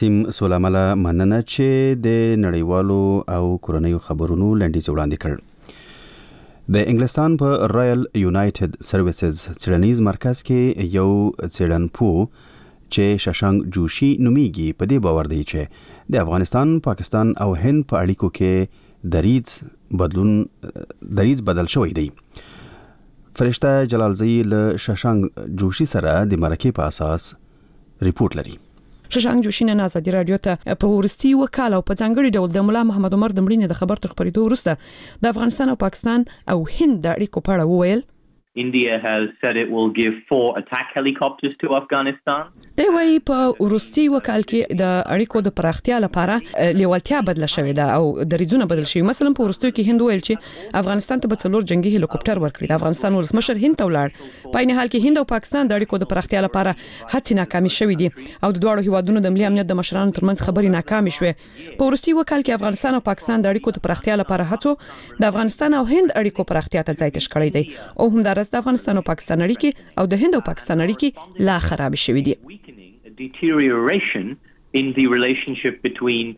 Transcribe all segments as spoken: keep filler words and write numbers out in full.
تیم سولامله مننه چې د نړیوالو او کورنیو خبرونو لنډیز وړاندې کړ. د انګلستان په رایل یونایټډ سروسز څېړنیز مرکز کې یو څېړنپوه چې ششانګ جوشي نومیږي په دې باور دی چې د افغانستان، پاکستان او هند په اړیکو کې دریځ بدلون دریځ بدل شوی دی. فرشته جلالزئی له ششانګ جوشي سره د مرکې په اساس ریپورت لري. ششانګ جوشي نن ازادي رادیو ته په ورستي وکاله او په ځانګړي ډول د مولا محمد عمر د مړینې د خبر تر خبرېدو وروسته د افغانستان او پاکستان او هند د اړیکو په اړه وویل. India has said it will give four attack helicopters to Afghanistan. دی وايي په ورستي وکال کې د اړیکو د پراختیا لپاره لیوالتیا بدله شوې ده او دریځونه بدل شوي. مثلا په ورستي کې هند ویل چې افغانستان ته به څلور جنگي هلیکوپټر ورکړي. د افغانستان ولسمشر هند ته ولاړ. په این حال کې هند او پاکستان د اړیکو د پراختیا لپاره هڅې ناکامې شوې دي او د دواړو هیوادونو د ملي امنیت د مشرانو ترمنځ خبرې ناکامې شوې. په ورستي وکال کې افغانستان او پاکستان د اړیکو د پراختیا لپاره هڅو د افغانستان او هند اړیکو پراختیا ته ځای تش کړی دی او همدارس د افغانستان او پاکستان اړیکې او د هند او پاکستان اړیکې لا خراب شوې دي. Deterioration in the relationship between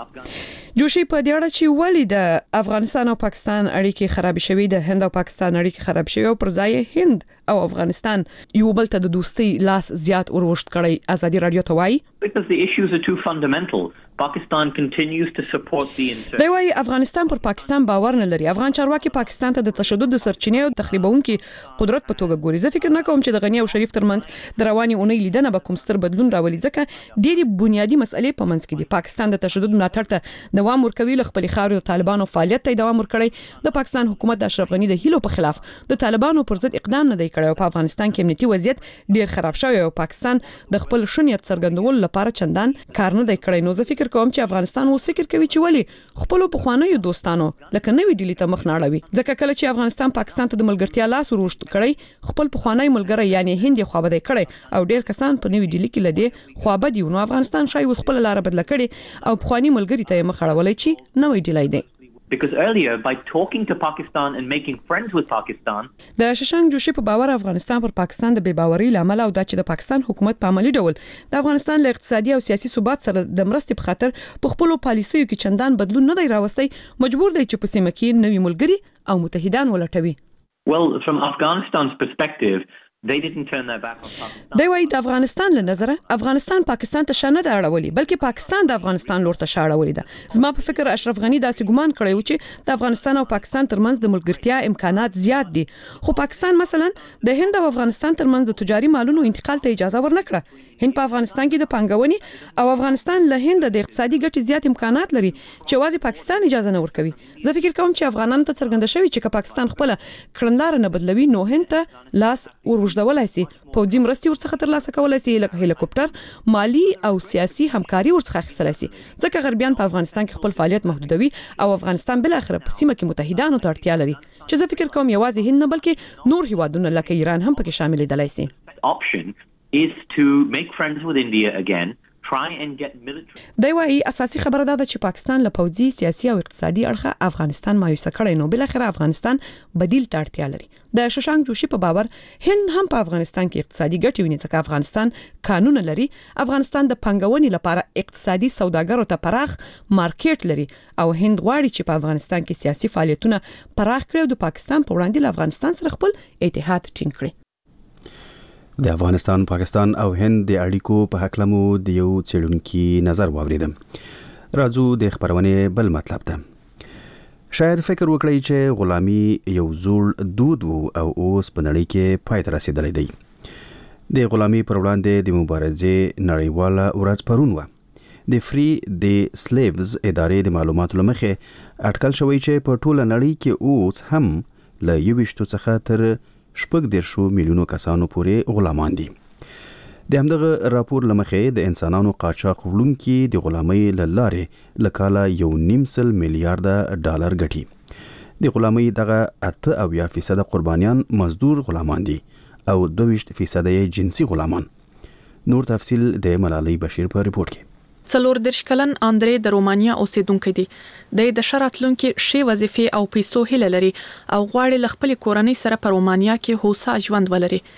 جوشي په دې اړه چې ولې د افغانستان او پاکستان اړیکې خراب شوې ده، هند او پاکستان اړیکې خراب شوې او پر ځای هند او افغانستان یو بل ته د دوستۍ لاس زیات وروشت کړی. ازادي رادیو ته وایي because the issues are too fundamental. Pakistan continues to support the inter دی وايي افغانستان پر پاکستان باور نه لري. افغان چارواکي پاکستان ته د تشدد د سرچینې او تخریبونکو قدرت په توګه ګوري. زه فکر نه کوم چې د غنی او شریف ترمنځ د رواني اونۍ لیدنه به کوم ستر بدلون راولي ځکه ډېری بنیادی مسئلې په منځ کې دي. پاکستان د تشدد ملاتړ ته دوام ورکوي، له خپل خاورو د طالبانو فعالیت ته دوام ورکړي. د پاکستان حکومت د اشرف غنی د هیلو په خلاف د طالبانو پر ضد اقدام نه دی کړی او په افغانستان کې امنیتي وضعیت ډیر خراب شوی او پاکستان د خپل شونیت څرګندولو لپاره چندان کار نه دی کړی. نو زه فکر کوم چې افغانستان اوس فکر کوي چې ولی خپل په خوانیو دوستانو لکه نوې ډیلی ته مخ نه اړوي ځکه کله چې افغانستان پاکستان ته د ملګرتیا لاس وروشت کړی خپل په خوانای ملګری یعنی هند خو به دی کړی او ډیر کسان په نوې ډیلی کې لدی خو به دی نو افغانستان شای اوس خپل لار بدل کړي او په خواني ملګری ته مخ اړولای چې نوې ډیلی دی. Because earlier by talking to Pakistan and making friends with Pakistan د ششانګ جوشي په باور افغانستان پر پاکستان د بې باورۍ لامل او د چې د پاکستان حکومت په عملی ډول د افغانستان له اقتصادي او سیاسي ثبات سره د مرستې په خاطر په خپل پالیسیو کې چندان بدلون نه دی راوستي مجبور دی چې په سیمه کې نوي ملګری او متحدان ولټوي. Well, from Afghanistan's perspective they didn't turn their back on Pakistan. دی وايي د افغانستان له نظره افغانستان پاکستان ته شانه د اړولې بلکې پاکستان د افغانستان لور ته شاړولې ده. زما په فکر اشرف غنی داسې ګمان کړی و چې د افغانستان او پاکستان ترمنځ د ملګرتیا امکانات زیات دي خو پاکستان مثلا د هند او افغانستان ترمنځ د تجاري مالونو انتقال ته اجازه ورنکړه. هند په افغانستان کې د پانګونې او افغانستان له هند د اقتصادي ګټې زیات امکانات لري چې واځي پاکستان اجازه نه ورکوي. زه فکر کوم چې افغانانو ته څرګنده شوی چې پاکستان خپل کړندار نه بدلوي نو هند ته لاس وروژدولای شي پوځي مرستې ورڅخه ترلاسه کولای شي لکه هلیکوپټر مالی او سیاسي همکاري ورڅخه اخیستلای شي ځکه غربیان په افغانستان کې خپل فعالیت محدودوي او افغانستان بل اخر په سیمه کې متحدانو ته اړتیا لري چې زه فکر کوم یوازې هند نه بلکې نور هیوادونه لکه ایران هم پکې شامل دي لای شي. Option is to make friends with India again. دی وايي اساسي خبره ده چې پاکستان له پوځي سیاسي او اقتصادي اړخه افغانستان مایوس کړي نو بل اخر افغانستان بدیل ته اړتیا لري. د ششانګ جوشي په باور هند هم په افغانستان کې اقتصادي ګټې ویني ځکه افغانستان قانون لري. افغانستان د پنګونې لپاره اقتصادي سوداګرو ته پراخ مارکیټ لري او هند غواړي چې په افغانستان کې سیاسي فعالیتونه پراخ کړي او د پاکستان په وړاندې له افغانستان سره خپل اتحاد ټینګ کړي. د افغانستان، پاکستان او هند د اړیکو په حق لمو د یو څېړونکي نظر واوریدم. راځو د خبرونې بل مطلب ته. شاید فکر وکړئ چې غلامي یو زوړ دود او اوس په نړۍ کې پای ته رسیدلی دی. د غلامي پر وړاندې د مبارزې نړیواله ورځ پرون وه. د فری د سلیوز ادارې د معلوماتو له مخې اټکل شوی چې په ټوله نړۍ کې اوس هم له یوویشتو څخه تر شپږ دیرشو میلیونو کسانو پورې غلامان دي. د همدغه راپور له مخې د انسانانو قاچاق وړونکي د غلامۍ له لارې له کاله یو نیم سل میلیارده ډالر ګټي. د غلامۍ دغه اته اویا فیصده قربانیان مزدور غلامان دي او دویشت فیصده جنسي غلامان. نور تفصیل د ملالۍ بشیر په ریپورت کې. څلور دېرش کلن اندرې د رومانیا اوسیدونکی دی. د شراتلونکو شی وظیفې او پیسو هیله لري او غواړي ل خپل کورنۍ سره په رومانیا کې هوسا ژوند ولري.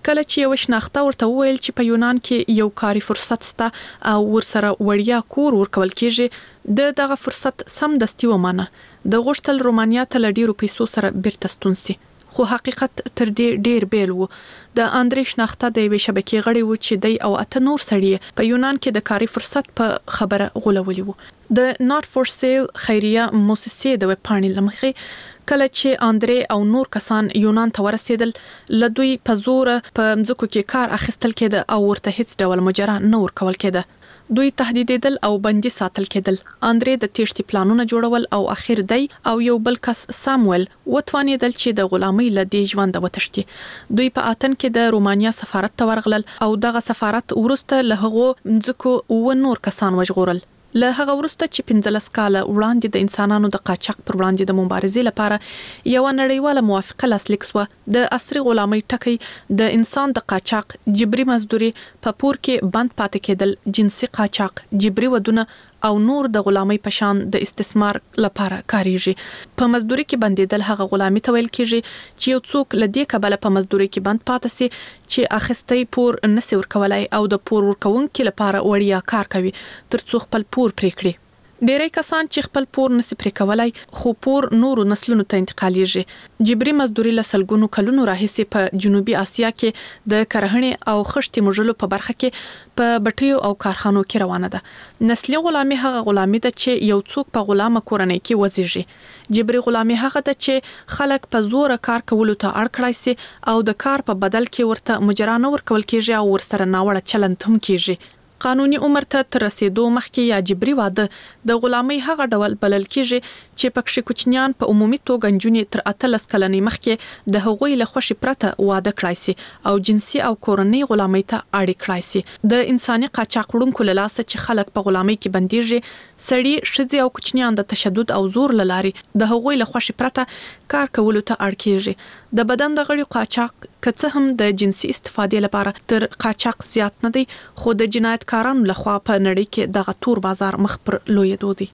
کله چې یو شناخته ورته وویل چې په یونان کې یو کاري فرصت سته او ورسره وړیا کور ورکول کیږي د دغه فرصت سم دستي ومانه د غوښتل رومانیا ته له ډیرو پیسو سره بیرته ستون سي خو حقیقت تر دې ډیر بیل وو د اندرې شناخته د وی شبکې غړي و چې دی او اته نور سړي په یونان کې د کاري فرصت په خبره غولولي وو د ناٹ فور سیل خیریه مؤسسې د ویب پاڼې لمخې کله چې اندرې او نور کسان یونان ته ورسېدل لدوی په زور په مځکو کې کار اخیستل کېده او ورته هیڅ ډول مجرا نه ورکول کېده دوی تهدیدېدل او بندي ساتل کېدل اندرې د تیښتې پلانونه جوړول او اخر دی او یو بل کس سامویل وتوانېدل چې د غلامۍ له دې ژوند وتښتي دوی په اتن کې د رومانیا سفارت ته ورغلل او دغه سفارت ورسته له هغو مځکو و نور کسان وژغورل له هغه وروسته چې پنځلس کاله وړاندې د انسانانو د قاچاق پر وړاندې د مبارزې لپاره یو نړیواله موافقه لاسلیک شوه د عصري غلامۍ ټکی د انسان د قاچاق جبري مزدوري په پور کې بند پاتې کېدل جنسي قاچاق جبري ودونه او نور د غلامۍ په شان د استثمار لپاره کاریږي په مزدوري کې بندیدل هغه غلامي ته ویل کیږي چې یو څوک لدې کبله په مزدوري کې بند پاتې سي چې اخستې پور نسی ورکولای او د پور ورکونکو لپاره وړیا کار کوي ترڅو خپل پور پرې کړي ډېری کسان چې خپل پور نسی پرې کولای خو پور نورو نسلونو ته انتقالیږي جبري مزدوري له سلګونو کلونو راهیسې په جنوبي اسیا کې د کرهڼې او خښتې مژلو په برخه کې په بټیو او کارخانو کې روانه ده نسلي غلامي هغه غلامي ده چې یو څوک په غلامه کورنۍ کې وزيږي جبري غلامي هغه ده چې خلک په زور کار کولو ته اړ کړای سي او د کار په بدل کې ورته مجرا نه ورکول کیږي او ورسره ناوړه چلند هم کیږي قانوني عمر ته تر رسیدو مخکې یا جبري واده د غلامۍ هغه ډول بلل کیږي چې پکې کوچنیان په عمومي توګه نجونې تر اتلس کلنې مخکې د هغوی له خوشي پرته واده کړای سي او جنسي او کورنۍ غلامۍ ته اړ کړای سي د انساني قاچاق وړونکو له لاسه چې خلک په غلامۍ کې بنديږي سړي شذي او کوچنیان د تشدد او زور لاري د هغوی له خوشي پرته کار کولو ته اړ کیږي د بدن د غړي قاچاق که څه هم د جنسي استفادې لپاره تر قاچاق زیات نه دی خو د جنایت کارانو لخوا په نړۍ کې دغه تور بازار مخ پر لویدو دی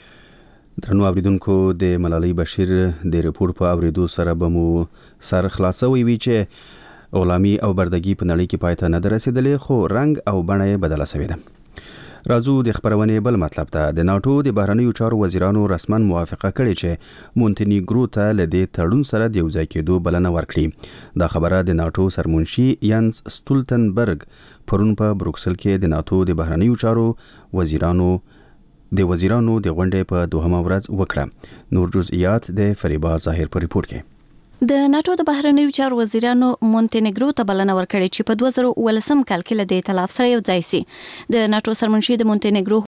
درنو اوریدونکو د ملالۍ بشیر د ریپورت په اوریدو سره به مو سر خلاصوي وی چې غلامي او بردګي په نړۍ کې پای ته نه رسیدلې خو رنگ او بڼه یې بدله شوې ده راځو د خبرونې بل مطلب ته د ناتو د بهرنیو چارو وزیرانو رسمن موافقه کړې چې مونټینیګرو ته له دې تړون سره د یو ځای کېدو بلنه ورکړي دا خبره د ناتو سرمنشي یانس سټولټنبرګ پرون په بروکسل کې د ناتو د بهرنیو چارو وزیرانو د وزیرانو د غونډې په دوهمه ورځ وکړه نور جزئیات د فریبا ظاهر په ریپورت کې د ناتو د بهرنیو چارو وزیرانو مونټینیګرو ته بلنه ورکړې چې په دوه زره ولسم کال کې له دې ائتلاف سره یو ځای شي د ناتو سرمنشي د مونټینیګرو